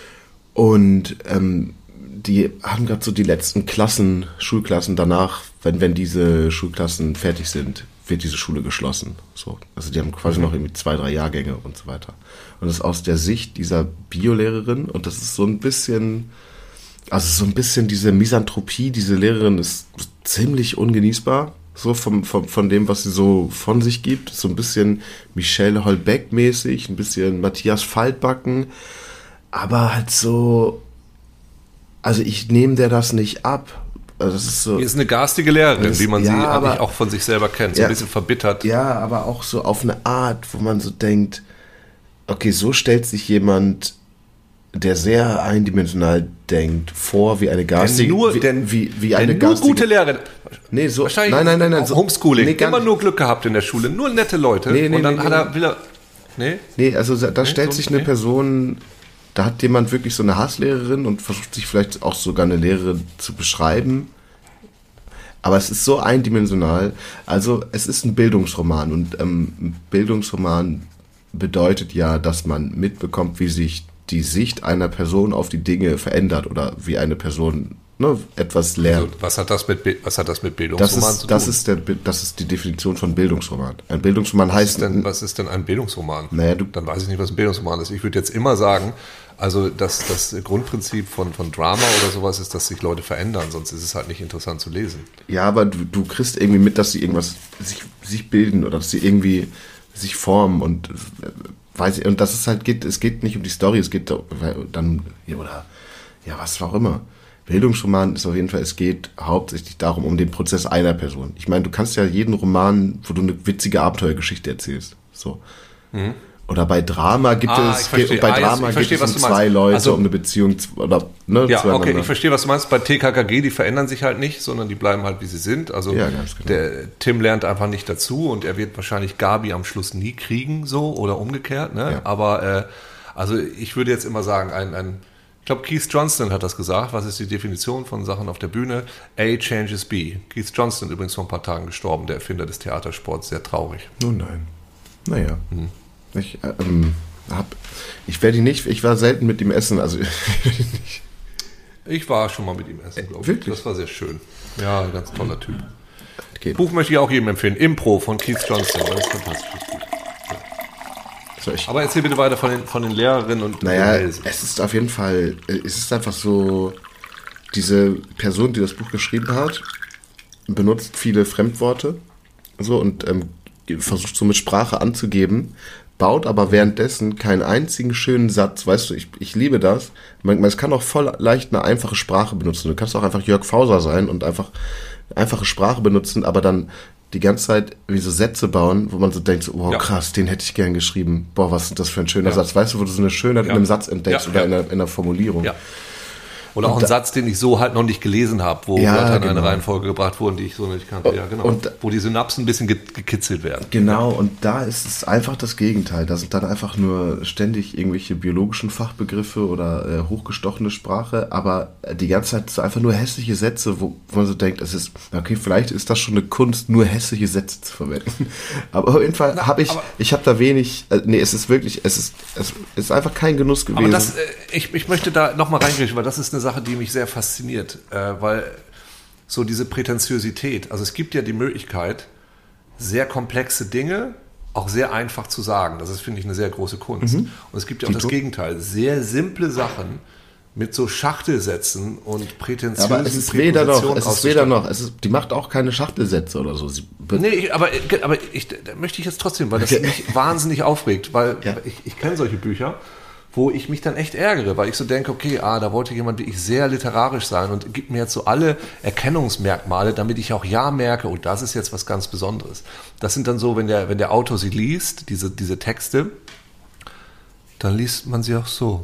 und ähm, die haben gerade so die letzten Klassen, Schulklassen danach, wenn, wenn diese Schulklassen fertig sind, wird diese Schule geschlossen. So. Also die haben quasi mhm. noch irgendwie zwei, drei Jahrgänge und so weiter. Und das ist aus der Sicht dieser Biolehrerin und das ist so ein bisschen, also so ein bisschen diese Misanthropie, diese Lehrerin ist ziemlich ungenießbar. So vom, vom, von dem, was sie so von sich gibt. So ein bisschen Michelle Holbeck-mäßig, ein bisschen Matthias Faltbacken. Aber halt so, also ich nehme der das nicht ab. Also das ist so. Die ist eine garstige Lehrerin, ist, wie man ja, sie aber, eigentlich auch von sich selber kennt. So ja, ein bisschen verbittert. Ja, aber auch so auf eine Art, wo man so denkt, okay, so stellt sich jemand, der sehr eindimensional denkt, vor wie eine garstige, denn nur, wie, denn, wie, wie eine denn nur garstige, gute Lehrerin. Nee, so, wahrscheinlich nein, nein, nein, nein, so, Homeschooling, nee, immer nur Glück gehabt in der Schule, nur nette Leute. Nee, nee, und dann nee, hat er, nee. will er, nee? Nee, also da nee, stellt so, sich eine nee. Person, da hat jemand wirklich so eine Hasslehrerin und versucht sich vielleicht auch sogar eine Lehrerin zu beschreiben. Aber es ist so eindimensional. Also es ist ein Bildungsroman und ähm, ein Bildungsroman bedeutet ja, dass man mitbekommt, wie sich die Sicht einer Person auf die Dinge verändert oder wie eine Person ne, etwas lernt. Also, was hat das mit was hat das mit Bildungsroman das ist, zu tun? Das ist, der, das ist die Definition von Bildungsroman. Ein Bildungsroman was heißt... Ist denn, was ist denn ein Bildungsroman? Naja, du, Dann weiß ich nicht, was ein Bildungsroman ist. Ich würde jetzt immer sagen, also das, das Grundprinzip von, von Drama oder sowas ist, dass sich Leute verändern, sonst ist es halt nicht interessant zu lesen. Ja, aber du, du kriegst irgendwie mit, dass sie irgendwas sich, sich bilden oder dass sie irgendwie sich formen und weiß ich, und das ist halt geht, es geht nicht um die Story, es geht dann ja, oder ja, was auch immer. Bildungsroman ist auf jeden Fall, es geht hauptsächlich darum, um den Prozess einer Person. Ich meine, du kannst ja jeden Roman, wo du eine witzige Abenteuergeschichte erzählst, so. Mhm. Oder bei Drama gibt ah, es, geht, bei ah, Drama verstehe, geht es um zwei Leute, also, um eine Beziehung oder ne, ja, okay, ich verstehe, was du meinst. Bei T K K G, die verändern sich halt nicht, sondern die bleiben halt, wie sie sind. Also ja, ganz genau. Der Tim lernt einfach nicht dazu und er wird wahrscheinlich Gabi am Schluss nie kriegen, so oder umgekehrt. Ne? Ja. Aber äh, also ich würde jetzt immer sagen, ein, ein ich glaube, Keith Johnston hat das gesagt. Was ist die Definition von Sachen auf der Bühne? A changes B. Keith Johnston übrigens vor ein paar Tagen gestorben, der Erfinder des Theatersports, sehr traurig. Oh nein. Naja. Hm. Ich, ähm, hab, ich werde ihn nicht, ich war selten mit ihm essen, also nicht. Ich war schon mal mit ihm essen, glaube ich. Wirklich? Das war sehr schön. Ja, ein ganz toller Typ. Geht. Buch möchte ich auch jedem empfehlen. Impro von Keith Johnston, das ist fantastisch gut. Ja. Ich, Aber erzähl bitte weiter von den, von den Lehrerinnen und naja, den Hälsen. es ist auf jeden Fall, es ist einfach so, diese Person, die das Buch geschrieben hat, benutzt viele Fremdworte so und ähm, versucht so mit Sprache anzugeben, baut aber währenddessen keinen einzigen schönen Satz. Weißt du, ich, ich liebe das. Man, man kann auch voll leicht eine einfache Sprache benutzen. Du kannst auch einfach Jörg Fauser sein und einfach einfache Sprache benutzen, aber dann die ganze Zeit wie so Sätze bauen, wo man so denkt, so, wow, Ja. krass, den hätte ich gern geschrieben. Boah, was ist das für ein schöner Ja. Satz. Weißt du, wo du so eine Schönheit Ja. in einem Satz entdeckst Ja, oder ja. in, einer, in einer Formulierung. Ja. Oder auch Und ein da- Satz, den ich so halt noch nicht gelesen habe, wo Ja, Wörter in genau. eine Reihenfolge gebracht wurden, die ich so nicht kannte. Ja, genau. Und- wo die Synapsen ein bisschen ge- gekitzelt werden. Genau, und da ist es einfach das Gegenteil. Da sind dann einfach nur ständig irgendwelche biologischen Fachbegriffe oder äh, hochgestochene Sprache, aber die ganze Zeit so einfach nur hässliche Sätze, wo, wo man so denkt, es ist, okay, vielleicht ist das schon eine Kunst, nur hässliche Sätze zu verwenden. Aber auf jeden Fall Na, habe ich, aber- ich habe da wenig, äh, nee, es ist wirklich, es ist, es ist einfach kein Genuss gewesen. Aber das, äh, ich, ich möchte da nochmal reingehen, weil das ist eine Sache, die mich sehr fasziniert, äh, weil so diese Prätentiosität, also es gibt ja die Möglichkeit, sehr komplexe Dinge auch sehr einfach zu sagen. Das ist, finde ich, eine sehr große Kunst. Und es gibt ja auch das Dito. Gegenteil, sehr simple Sachen mit so Schachtelsätzen und prätentiösen aber es ist weder noch, Präpositionen es ist weder auszustatten. noch, es ist, die macht auch keine Schachtelsätze oder so. Sie be- Nee, ich, aber, aber ich, da möchte ich jetzt trotzdem, weil das Okay. mich wahnsinnig aufregt, weil Ja. ich, ich kenne solche Bücher, wo ich mich dann echt ärgere, weil ich so denke, okay, ah, da wollte jemand wirklich sehr literarisch sein und gibt mir jetzt so alle Erkennungsmerkmale, damit ich auch ja merke, oh, das ist jetzt was ganz Besonderes. Das sind dann so, wenn der, wenn der Autor sie liest, diese, diese Texte, dann liest man sie auch so.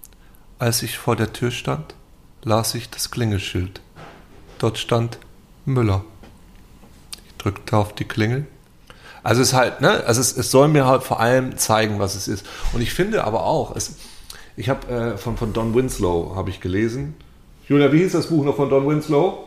Als ich vor der Tür stand, las ich das Klingelschild. Dort stand Müller. Ich drückte auf die Klingel. Also es ist halt, ne, also es, es soll mir halt vor allem zeigen, was es ist. Und ich finde aber auch, es, ich habe äh, von, von Don Winslow habe ich gelesen. Julia, wie hieß das Buch noch von Don Winslow?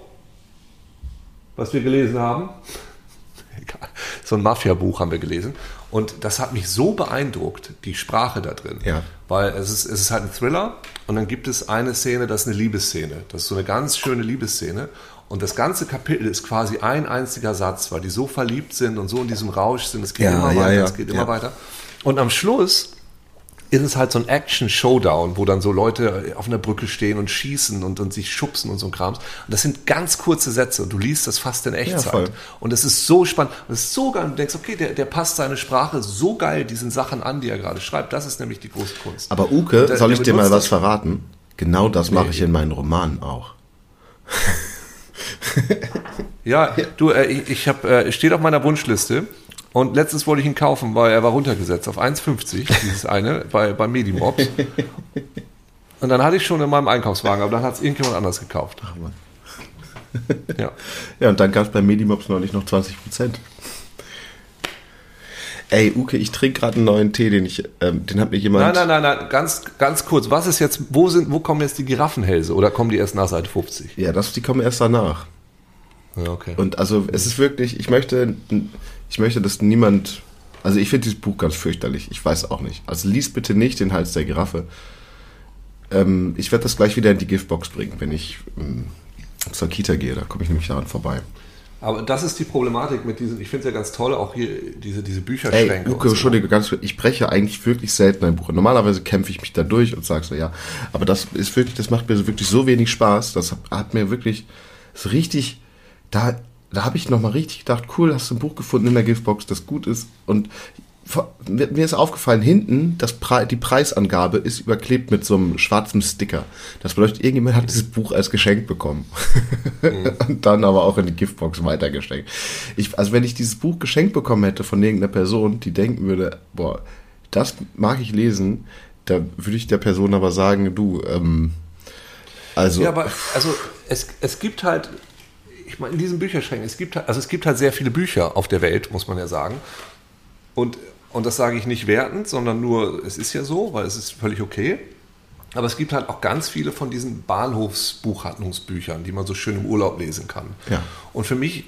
Was wir gelesen haben? Egal. So ein Mafia-Buch haben wir gelesen. Und das hat mich so beeindruckt, die Sprache da drin. Ja. Weil es ist, es ist halt ein Thriller und dann gibt es eine Szene, das ist eine Liebesszene. Das ist so eine ganz schöne Liebesszene. Und das ganze Kapitel ist quasi ein einziger Satz, weil die so verliebt sind und so in diesem Rausch sind. Es geht Ja, immer ja, weiter, ja. es geht immer Ja. weiter. Und am Schluss ist es halt so ein Action-Showdown, wo dann so Leute auf einer Brücke stehen und schießen und, und sich schubsen und so ein Krams. Und das sind ganz kurze Sätze und du liest das fast in Echtzeit. voll. Und es ist so spannend. Und es ist so geil. Und du denkst, okay, der, der passt seine Sprache so geil diesen Sachen an, die er gerade schreibt. Das ist nämlich die große Kunst. Aber Uke, Der- soll der ich dir mal benutzt was das- verraten? Genau das mache ich in meinen Romanen auch. Ja, du, äh, ich, ich habe, äh, steht auf meiner Wunschliste. Und letztens wollte ich ihn kaufen, weil er war runtergesetzt auf eins fünfzig, dieses eine, bei, bei Medimobs. Und dann hatte ich schon in meinem Einkaufswagen, aber dann hat es irgendjemand anders gekauft. Ach, Mann. Ja. Ja, und dann gab es bei Medimops neulich noch zwanzig Prozent. Ey, Uke, ich trinke gerade einen neuen Tee, den ich, ähm, den hat mir jemand... Nein, nein, nein, nein, ganz, ganz kurz. Was ist jetzt, wo sind, wo kommen jetzt die Giraffenhälse? Oder kommen die erst nach Seite fünfzig? Ja, das, die kommen erst danach. Ja, okay. Und also es ist wirklich, ich möchte, ich möchte, dass niemand, also ich finde dieses Buch ganz fürchterlich, ich weiß auch nicht. Also lies bitte nicht den Hals der Giraffe. Ähm, ich werde das gleich wieder in die Giftbox bringen, wenn ich ähm, zur Kita gehe, da komme ich nämlich daran vorbei. Aber das ist die Problematik mit diesen, ich finde es ja ganz toll, auch hier diese, diese Ey, Bücherschränke. Uke, und so. Entschuldige, ganz kurz, ich breche eigentlich wirklich selten ein Buch. Normalerweise kämpfe ich mich da durch und sage so, ja, aber das ist wirklich, das macht mir so wirklich so wenig Spaß, das hat, hat mir wirklich so richtig, da, da habe ich nochmal richtig gedacht, cool, hast du ein Buch gefunden in der Giftbox, das gut ist und vor- mir mir ist aufgefallen, hinten, das Pre die Preisangabe ist überklebt mit so einem schwarzen Sticker. Das bedeutet, irgendjemand hat dieses Buch als Geschenk bekommen. Und dann aber auch in die Giftbox weitergeschenkt. Ich, also wenn ich dieses Buch geschenkt bekommen hätte von irgendeiner Person, die denken würde, boah, das mag ich lesen, da würde ich der Person aber sagen, du, ähm, also... Ja, aber also es, es gibt halt, ich meine, in diesen Bücherschränken, es gibt halt, also es gibt halt sehr viele Bücher auf der Welt, muss man ja sagen. Und, und das sage ich nicht wertend, sondern nur, es ist ja so, weil es ist völlig okay. Aber es gibt halt auch ganz viele von diesen Bahnhofsbuchhandlungsbüchern, die man so schön im Urlaub lesen kann. Ja. Und für mich,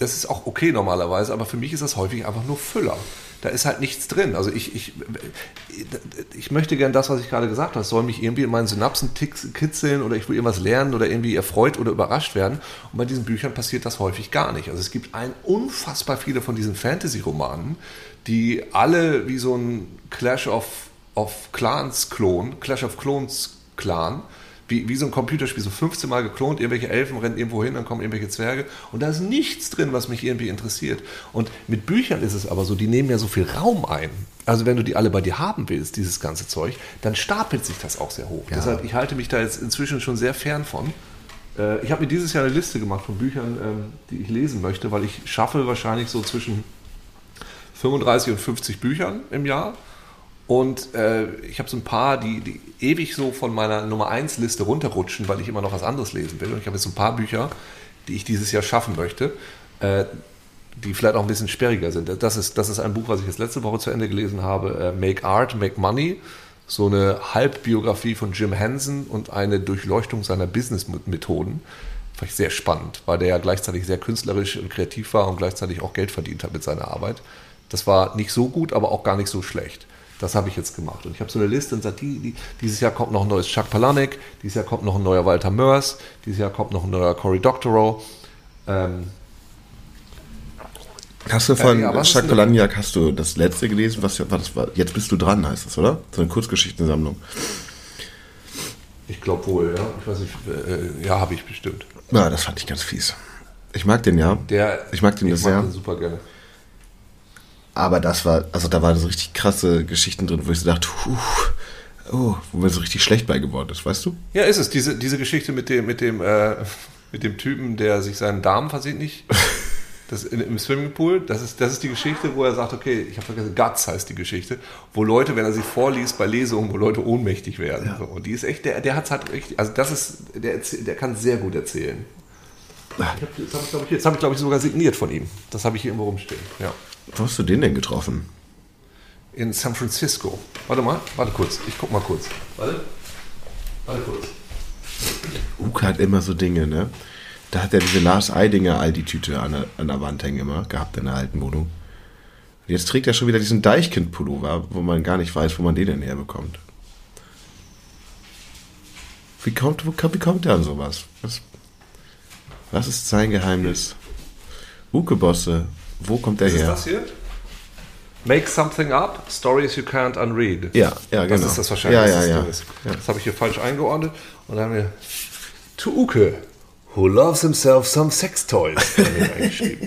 das ist auch okay normalerweise, aber für mich ist das häufig einfach nur Füller. Da ist halt nichts drin. Also ich, ich, ich möchte gern das, was ich gerade gesagt habe, es soll mich irgendwie in meinen Synapsen kitzeln oder ich will irgendwas lernen oder irgendwie erfreut oder überrascht werden. Und bei diesen Büchern passiert das häufig gar nicht. Also es gibt ein unfassbar viele von diesen Fantasy-Romanen, die alle wie so ein Clash of, of Clans-Klon, Clash of Clones-Clan, Wie, wie so ein Computerspiel, so fünfzehn Mal geklont, irgendwelche Elfen rennen irgendwo hin, dann kommen irgendwelche Zwerge und da ist nichts drin, was mich irgendwie interessiert. Und mit Büchern ist es aber so, die nehmen ja so viel Raum ein. Also wenn du die alle bei dir haben willst, dieses ganze Zeug, dann stapelt sich das auch sehr hoch. Ja. Deshalb, ich halte mich da jetzt inzwischen schon sehr fern von. Äh, ich habe mir dieses Jahr eine Liste gemacht von Büchern, ähm, die ich lesen möchte, weil ich schaffe wahrscheinlich so zwischen fünfunddreißig und fünfzig Büchern im Jahr. Und äh, ich habe so ein paar, die, die ewig so von meiner Nummer eins Liste runterrutschen, weil ich immer noch was anderes lesen will. Und ich habe jetzt so ein paar Bücher, die ich dieses Jahr schaffen möchte, äh, die vielleicht auch ein bisschen sperriger sind. Das ist, das ist ein Buch, was ich jetzt letzte Woche zu Ende gelesen habe, äh, Make Art, Make Money. So eine Halbbiografie von Jim Henson und eine Durchleuchtung seiner Businessmethoden. Fand ich sehr spannend, weil der ja gleichzeitig sehr künstlerisch und kreativ war und gleichzeitig auch Geld verdient hat mit seiner Arbeit. Das war nicht so gut, aber auch gar nicht so schlecht. Das habe ich jetzt gemacht. Und ich habe so eine Liste und sage, die, die, dieses Jahr kommt noch ein neues Chuck Palahniuk, dieses Jahr kommt noch ein neuer Walter Mörs, dieses Jahr kommt noch ein neuer Cory Doctorow. Ähm, hast du von äh, ja, Chuck Palahniuk, hast du das letzte gelesen? Was, was war, jetzt bist du dran, heißt das, oder? So eine Kurzgeschichtensammlung. Ich glaube wohl, ja. Ich weiß nicht, äh, ja, habe ich bestimmt. Ja, das fand ich ganz fies. Ich mag den ja. Der, ich mag den ich sehr. Mag den super gerne. Aber das war, also da waren so richtig krasse Geschichten drin, wo ich so dachte, puh, oh, wo mir so richtig schlecht bei geworden ist, weißt du? Ja, ist es. Diese, diese Geschichte mit dem, mit dem, äh, mit dem Typen, der sich seinen Darm versehentlich das in, im Swimmingpool, das ist, das ist die Geschichte, wo er sagt, okay, ich habe vergessen, Guts heißt die Geschichte, wo Leute, wenn er sie vorliest bei Lesungen, wo Leute ohnmächtig werden. Ja. So, und die ist echt, der, der hat es halt richtig, also das ist, der, der kann sehr gut erzählen. Ich hab, das habe ich, glaube ich, hab ich, glaub ich, sogar signiert von ihm. Das habe ich hier irgendwo rumstehen, ja. Wo hast du den denn getroffen? In San Francisco. Warte mal, warte kurz. Ich guck mal kurz. Warte. Warte kurz. Uke hat immer so Dinge, ne? Da hat er diese Lars Eidinger Aldi-Tüte an der, an der Wand hängen immer gehabt in der alten Wohnung. Und jetzt trägt er schon wieder diesen Deichkind-Pullover, wo man gar nicht weiß, wo man den denn herbekommt. Wie kommt, wie kommt er an sowas? Was, was ist sein Geheimnis? Uke-Bosse. Wo kommt der her? Ist das hier? Make something up, stories you can't unread. Ja, ja, genau. Das ist das wahrscheinlich, ja, was ja, das ja. Ding ist. Ja. Das habe ich hier falsch eingeordnet. Und dann haben wir to Uke, who loves himself some sex toys. Eingeschrieben.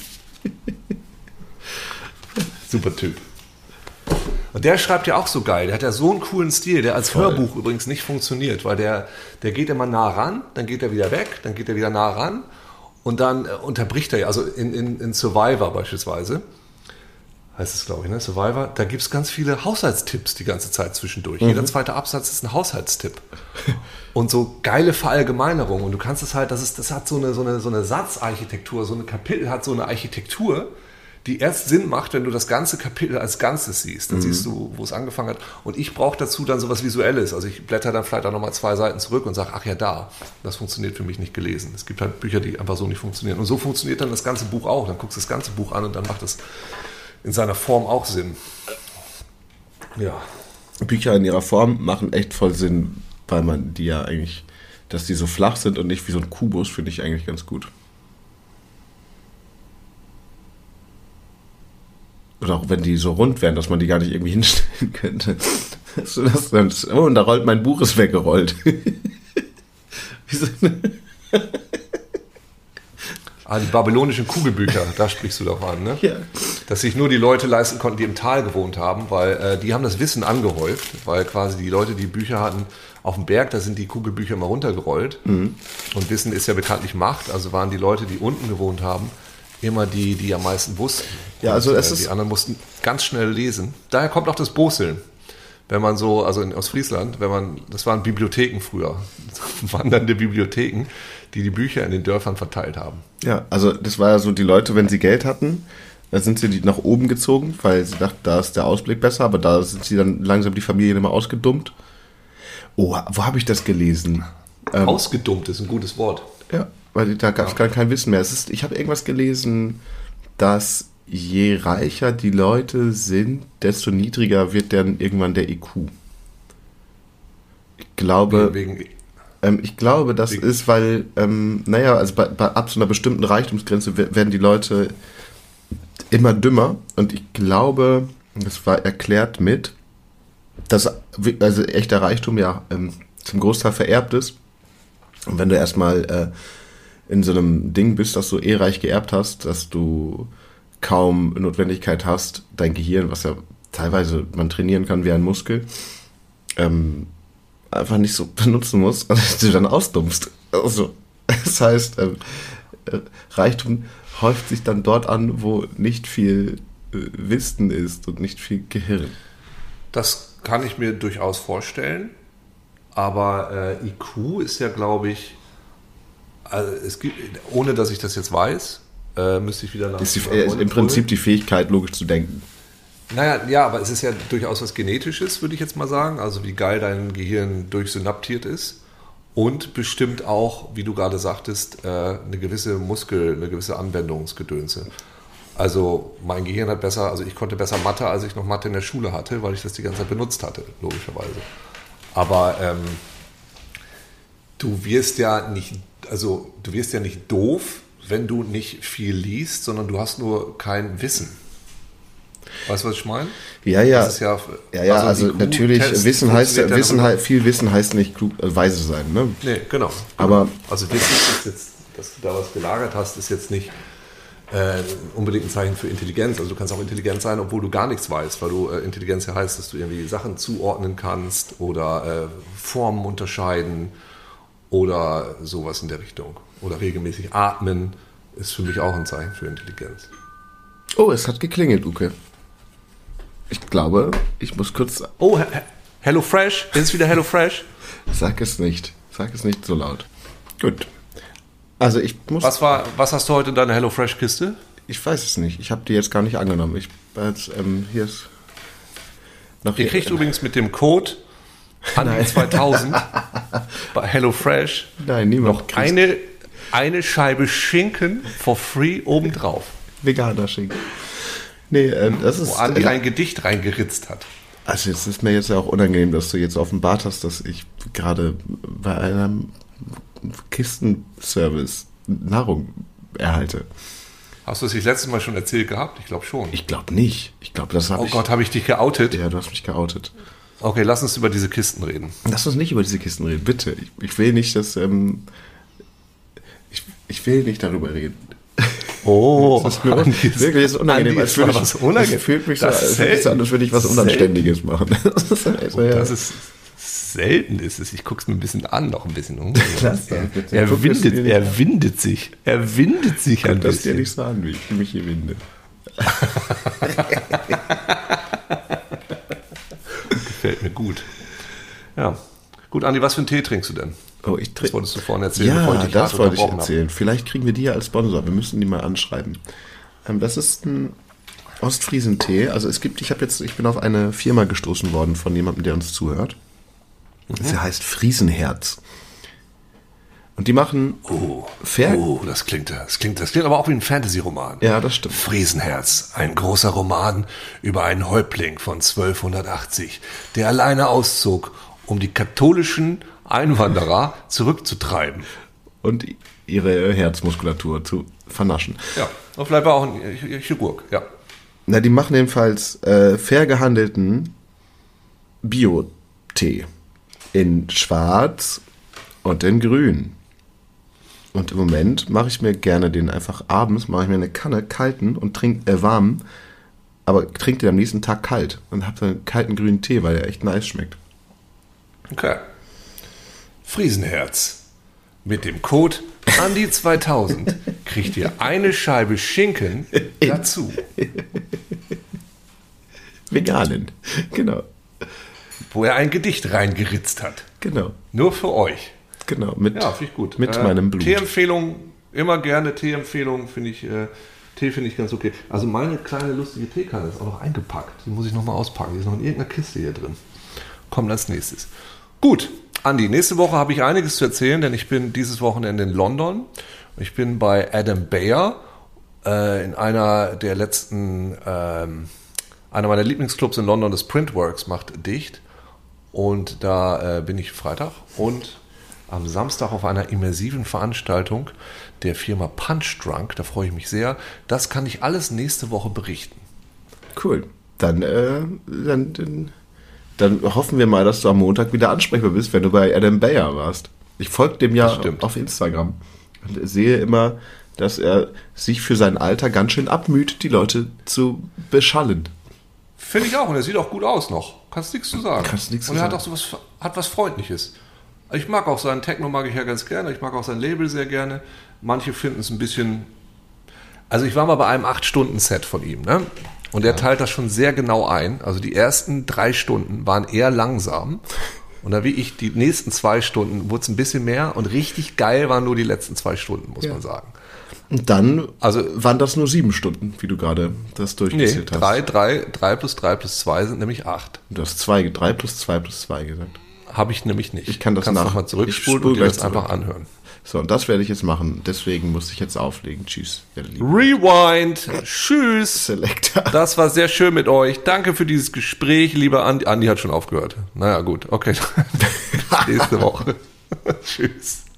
Super Typ. Und der schreibt ja auch so geil. Der hat ja so einen coolen Stil, der als Voll. Hörbuch übrigens nicht funktioniert, weil der, der geht immer nah ran, dann geht er wieder weg, dann geht er wieder nah ran. Und dann unterbricht er ja, also in, in, in Survivor beispielsweise, heißt es glaube ich, ne? Survivor, da gibt es ganz viele Haushaltstipps die ganze Zeit zwischendurch. Mhm. Jeder zweite Absatz ist ein Haushaltstipp. Und so geile Verallgemeinerung. Und du kannst es halt, das, ist, das hat so eine, so, eine, so eine Satzarchitektur, so ein Kapitel hat so eine Architektur, die erst Sinn macht, wenn du das ganze Kapitel als Ganzes siehst. Dann mhm. siehst du, wo es angefangen hat. Und ich brauche dazu dann sowas Visuelles. Also ich blätter dann vielleicht auch nochmal zwei Seiten zurück und sage, ach ja, da. Das funktioniert für mich nicht gelesen. Es gibt halt Bücher, die einfach so nicht funktionieren. Und so funktioniert dann das ganze Buch auch. Dann guckst du das ganze Buch an und dann macht das in seiner Form auch Sinn. Ja. Bücher in ihrer Form machen echt voll Sinn, weil man die ja eigentlich, dass die so flach sind und nicht wie so ein Kubus, finde ich eigentlich ganz gut. Oder auch wenn die so rund wären, dass man die gar nicht irgendwie hinstellen könnte. So, das dann, oh, und da rollt mein Buch ist weggerollt. Wie so eine ah, die babylonischen Kugelbücher, da sprichst du doch an, ne? Ja. Dass sich nur die Leute leisten konnten, die im Tal gewohnt haben, weil äh, die haben das Wissen angehäuft, weil quasi die Leute, die Bücher hatten auf dem Berg, da sind die Kugelbücher immer runtergerollt. Mhm. Und Wissen ist ja bekanntlich Macht, also waren die Leute, die unten gewohnt haben, immer die, die am meisten wussten. Ja, also es und, äh, ist die anderen mussten ganz schnell lesen. Daher kommt auch das Boseln. Wenn man so, also in, aus Friesland, wenn man, das waren Bibliotheken früher, wandernde Bibliotheken, die die Bücher in den Dörfern verteilt haben. Ja, also das war ja so, die Leute, wenn sie Geld hatten, da sind sie nach oben gezogen, weil sie dachten, da ist der Ausblick besser, aber da sind sie dann langsam die Familien immer ausgedummt. Oh, wo habe ich das gelesen? Ähm, Ausgedummt ist ein gutes Wort. Ja, weil da gab es ja. gar kein Wissen mehr. Es ist, ich habe irgendwas gelesen, dass je reicher die Leute sind, desto niedriger wird dann irgendwann der I Q. Ich glaube, wegen, wegen, ähm, ich glaube, das wegen. ist, weil, ähm, naja, also bei, bei ab so einer bestimmten Reichtumsgrenze werden die Leute immer dümmer. Und ich glaube, das war erklärt mit, dass also echter Reichtum ja ähm, zum Großteil vererbt ist. Und wenn du erstmal äh, in so einem Ding bist, dass du eh reich geerbt hast, dass du kaum Notwendigkeit hast, dein Gehirn, was ja teilweise man trainieren kann wie ein Muskel, ähm, einfach nicht so benutzen musst, dass du dann ausdummst. Also, das heißt, ähm, Reichtum häuft sich dann dort an, wo nicht viel äh, Wissen ist und nicht viel Gehirn. Das kann ich mir durchaus vorstellen, aber äh, I Q ist ja, glaube ich, also es gibt, ohne dass ich das jetzt weiß, äh, müsste ich wieder nach... Das ist die, im Prinzip die Fähigkeit, logisch zu denken. Naja, ja, aber es ist ja durchaus was Genetisches, würde ich jetzt mal sagen, also wie geil dein Gehirn durchsynaptiert ist und bestimmt auch, wie du gerade sagtest, äh, eine gewisse Muskel, eine gewisse Anwendungsgedönse. Also mein Gehirn hat besser, also ich konnte besser Mathe, als ich noch Mathe in der Schule hatte, weil ich das die ganze Zeit benutzt hatte, logischerweise. Aber ähm, du wirst ja nicht, also du wirst ja nicht doof, wenn du nicht viel liest, sondern du hast nur kein Wissen. Weißt du, was ich meine? Ja, ja. Das ist ja, ja, ja, also, also natürlich, Wissen heißt, Wissen heißt, viel Wissen heißt nicht klug, äh, weise sein, ne? Nee, genau. Aber also Wissen ist jetzt, dass du da was gelagert hast, ist jetzt nicht äh, unbedingt ein Zeichen für Intelligenz. Also du kannst auch intelligent sein, obwohl du gar nichts weißt, weil du äh, Intelligenz ja heißt, dass du irgendwie Sachen zuordnen kannst oder äh, Formen unterscheiden oder sowas in der Richtung. Oder regelmäßig atmen ist für mich auch ein Zeichen für Intelligenz. Oh, es hat geklingelt, Uke. Ich glaube, ich muss kurz... Oh, Hello Fresh? Ist es wieder Hello Fresh? Sag es nicht. Sag es nicht so laut. Gut. Also ich muss... Was, war, was hast du heute in deiner Hello Fresh Kiste? Ich weiß es nicht. Ich habe die jetzt gar nicht angenommen. Ich, jetzt, ähm, hier ist... Noch Ihr kriegt übrigens mit dem Code Andi zweitausend bei Hello Fresh Nein, niemand noch eine, eine Scheibe Schinken for free obendrauf. Veganer Schinken. Nee, ähm, das ist... Wo Andi äh, ein Gedicht reingeritzt hat. Also jetzt ist mir jetzt ja auch unangenehm, dass du jetzt offenbart hast, dass ich gerade bei einem Kistenservice Nahrung erhalte. Hast du es nicht letztes Mal schon erzählt gehabt? Ich glaube schon. Ich glaube nicht. Ich glaube, das habe oh ich... Oh Gott, habe ich dich geoutet? Ja, du hast mich geoutet. Okay, lass uns über diese Kisten reden. Lass uns nicht über diese Kisten reden, bitte. Ich, ich will nicht, dass... Ähm, ich, ich will nicht darüber reden. Oh, das ist mir un- Andi ist, wirklich ist unangenehm. Andi ist mal was unangenehm. Es fühlt mich so, das als würde ich was Unanständiges machen. Das ist, also, oh, ja. das ist selten ist es. Ich gucke es mir ein bisschen an, noch ein bisschen. Um. Lass er, das, er, windet, er windet sich. Er windet sich ein bisschen. Das bisschen. dir nicht so an, wie ich mich hier winde. Gefällt mir gut. Ja. Gut, Andi, was für einen Tee trinkst du denn? Oh, ich trinke. Das wolltest du vorhin erzählen. Ja, bevor ich dich das wollte ich erzählen. Habe. Vielleicht kriegen wir die ja als Sponsor. Wir müssen die mal anschreiben. Ähm, das ist ein Ostfriesentee. Also es gibt, ich habe jetzt, ich bin auf eine Firma gestoßen worden von jemandem, der uns zuhört. Mhm. Sie heißt Friesenherz. Und die machen Oh, Fair. oh das, klingt, das, klingt, das klingt aber auch wie ein Fantasy-Roman. Ja, das stimmt. Friesenherz, ein großer Roman über einen Häuptling von zwölfhundertachtzig, der alleine auszog, um die katholischen Einwanderer zurückzutreiben. Und ihre Herzmuskulatur zu vernaschen. Ja, und vielleicht war auch ein Chirurg, ja. Na, die machen jedenfalls äh, fair gehandelten Bio-Tee in schwarz und in grün. Und im Moment mache ich mir gerne den einfach abends, mache ich mir eine Kanne kalten und trinke äh, warm, aber trinke den am nächsten Tag kalt und habe dann einen kalten grünen Tee, weil der echt nice schmeckt. Okay. Friesenherz. Mit dem Code Andi zweitausend kriegt ihr eine Scheibe Schinken dazu. Veganen, genau. Wo er ein Gedicht reingeritzt hat. Genau. Nur für euch. Genau, mit, ja, finde ich gut. Mit äh, meinem Blut. Tee-Empfehlung, immer gerne Tee-Empfehlung, finde ich, äh, Tee finde ich ganz okay. Also meine kleine lustige Teekanne ist auch noch eingepackt. Die muss ich nochmal auspacken. Die ist noch in irgendeiner Kiste hier drin. Kommt als nächstes. Gut, Andi, nächste Woche habe ich einiges zu erzählen, denn ich bin dieses Wochenende in London. Ich bin bei Adam Beyer äh, in einer der letzten, ähm, einer meiner Lieblingsclubs in London, das Printworks, macht dicht. Und da äh, bin ich Freitag und am Samstag auf einer immersiven Veranstaltung der Firma Punch Drunk. Da freue ich mich sehr. Das kann ich alles nächste Woche berichten. Cool. Dann, äh, dann, dann, dann hoffen wir mal, dass du am Montag wieder ansprechbar bist, wenn du bei Adam Beyer warst. Ich folge dem ja auf Instagram und sehe immer, dass er sich für sein Alter ganz schön abmüht, die Leute zu beschallen. Finde ich auch. Und er sieht auch gut aus noch. Kannst nichts zu sagen. Kannst nichts und zu er sagen. hat auch sowas, hat was Freundliches. Ich mag auch seinen Techno, mag ich ja ganz gerne. Ich mag auch sein Label sehr gerne. Manche finden es ein bisschen... Also ich war mal bei einem acht Stunden Set von ihm, ne? Und er teilt das schon sehr genau ein. Also die ersten drei Stunden waren eher langsam. Und da wie ich, die nächsten zwei Stunden wurde es ein bisschen mehr. Und richtig geil waren nur die letzten zwei Stunden, muss ja. man sagen. Und dann also, waren das nur sieben Stunden, wie du gerade das durchgezählt nee, hast. Drei, drei, drei plus drei plus zwei sind nämlich acht. Du hast zwei, drei plus zwei plus zwei gesagt. Habe ich nämlich nicht. Ich kann das Kannst nach. nochmal zurückspulen und dir das einfach anhören. So, und das werde ich jetzt machen. Deswegen muss ich jetzt auflegen. Tschüss. Rewind. Tschüss. Selector. Das war sehr schön mit euch. Danke für dieses Gespräch, lieber Andi. Andi hat schon aufgehört. Naja, gut. Okay. Nächste Woche. Tschüss.